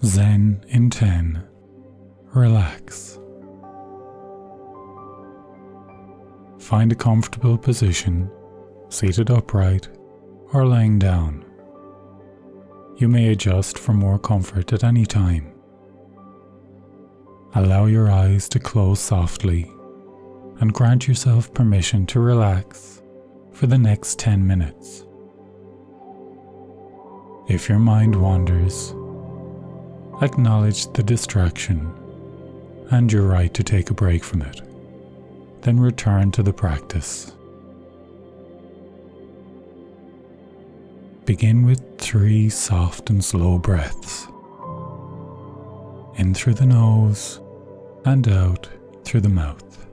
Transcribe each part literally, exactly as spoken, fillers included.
Zen in ten. Relax. Find a comfortable position, seated upright or lying down. You may adjust for more comfort at any time. Allow your eyes to close softly and grant yourself permission to relax for the next ten minutes. If your mind wanders, acknowledge the distraction and your right to take a break from it. Then return to the practice. Begin with three soft and slow breaths. In through the nose and out through the mouth.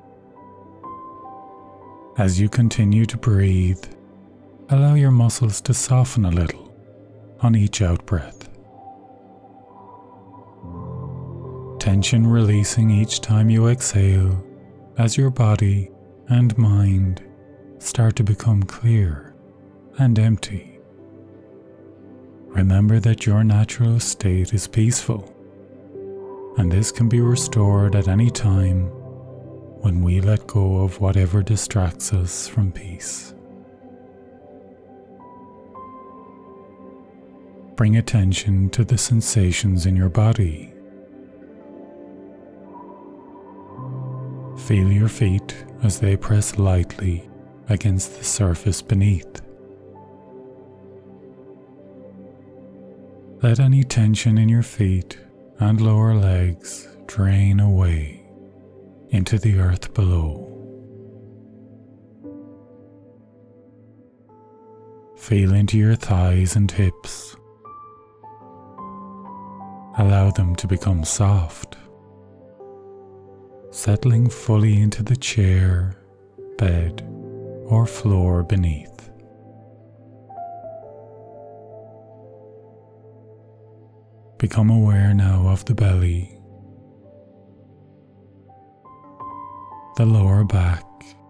As you continue to breathe, allow your muscles to soften a little on each out-breath. Tension releasing each time you exhale as your body and mind start to become clear and empty. Remember that your natural state is peaceful, and this can be restored at any time when we let go of whatever distracts us from peace. Bring attention to the sensations in your body. Feel your feet as they press lightly against the surface beneath. Let any tension in your feet and lower legs drain away into the earth below. Feel into your thighs and hips. Allow them to become soft, settling fully into the chair, bed, or floor beneath. Become aware now of the belly, the lower back,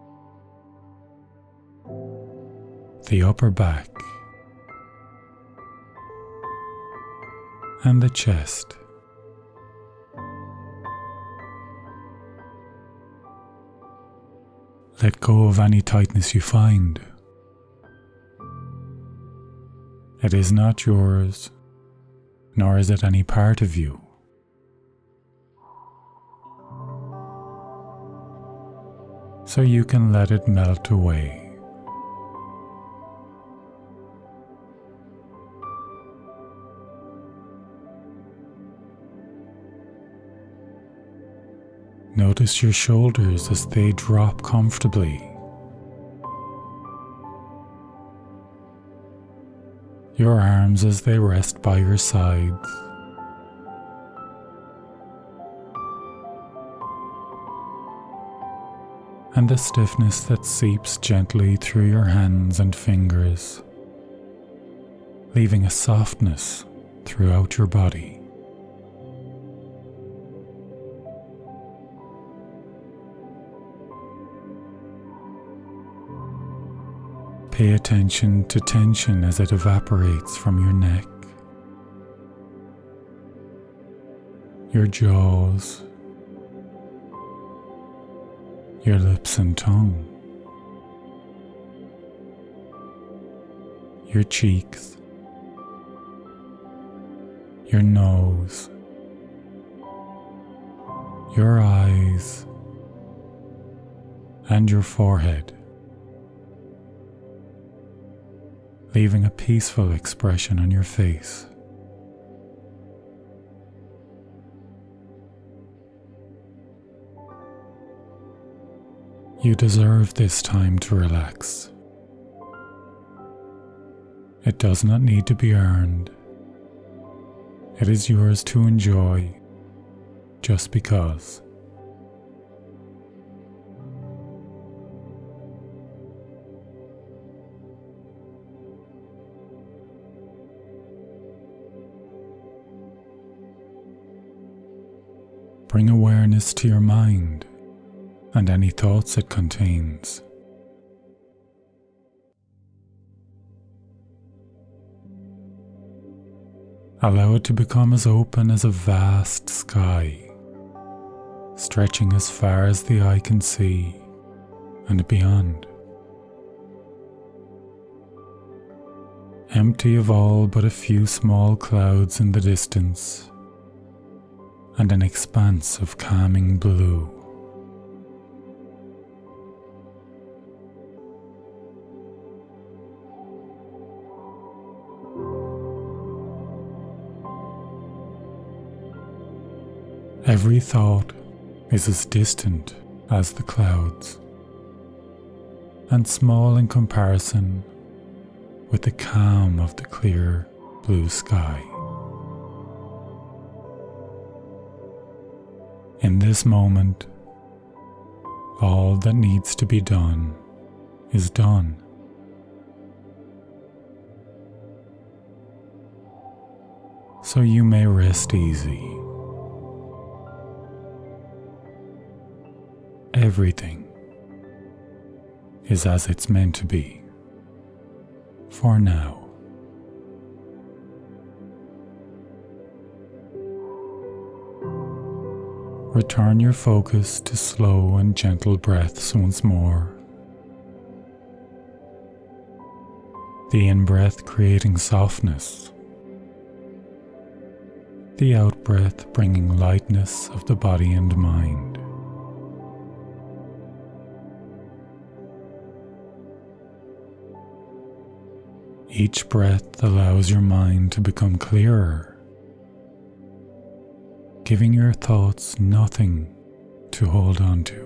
the upper back, and the chest. Let go of any tightness you find. It is not yours, nor is it any part of you. So you can let it melt away. Notice your shoulders as they drop comfortably. Your arms as they rest by your sides. And the stiffness that seeps gently through your hands and fingers, leaving a softness throughout your body. Pay attention to tension as it evaporates from your neck, your jaws, your lips and tongue, your cheeks, your nose, your eyes, and your forehead, leaving a peaceful expression on your face. You deserve this time to relax. It does not need to be earned. It is yours to enjoy just because. Bring awareness to your mind and any thoughts it contains. Allow it to become as open as a vast sky, stretching as far as the eye can see and beyond. Empty of all but a few small clouds in the distance and an expanse of calming blue. Every thought is as distant as the clouds, and small in comparison with the calm of the clear blue sky. In this moment, all that needs to be done is done. So you may rest easy. Everything is as it's meant to be, for now. Return your focus to slow and gentle breaths once more. The in-breath creating softness, the out-breath bringing lightness of the body and mind. Each breath allows your mind to become clearer, giving your thoughts nothing to hold on to.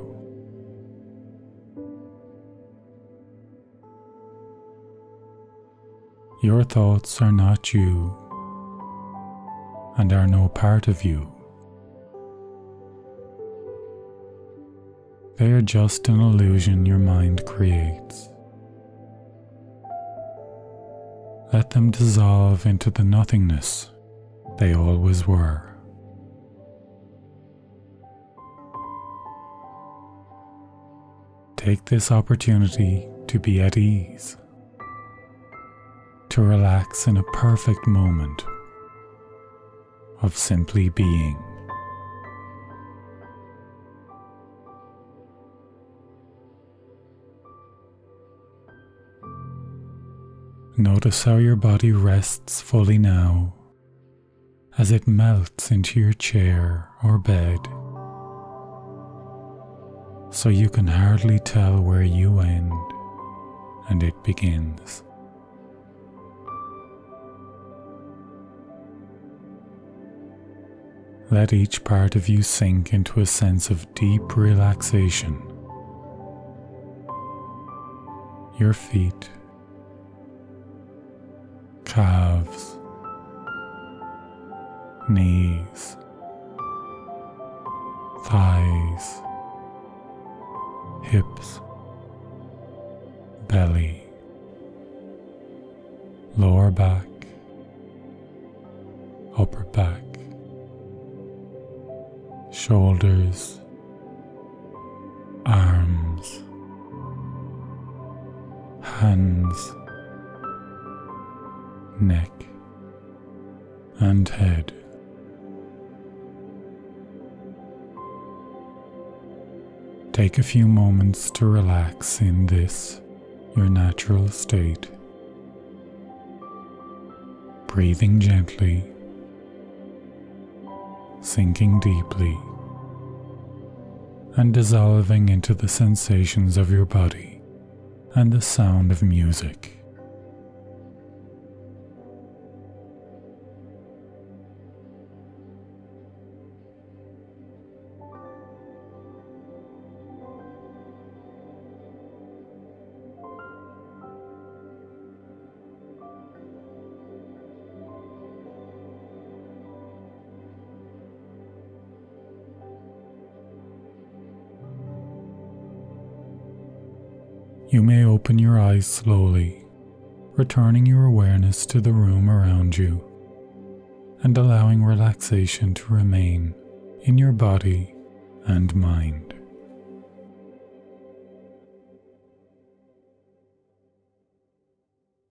Your thoughts are not you and are no part of you. They are just an illusion your mind creates. Let them dissolve into the nothingness they always were. Take this opportunity to be at ease, to relax in a perfect moment of simply being. Notice how your body rests fully now, as it melts into your chair or bed, so you can hardly tell where you end and it begins. Let each part of you sink into a sense of deep relaxation. Your feet, calves, knees, thighs, hips, belly, lower back, upper back, shoulders, arms, hands, neck, and head. Take a few moments to relax in this, your natural state, breathing gently, sinking deeply, and dissolving into the sensations of your body and the sound of music. You may open your eyes slowly, returning your awareness to the room around you and allowing relaxation to remain in your body and mind.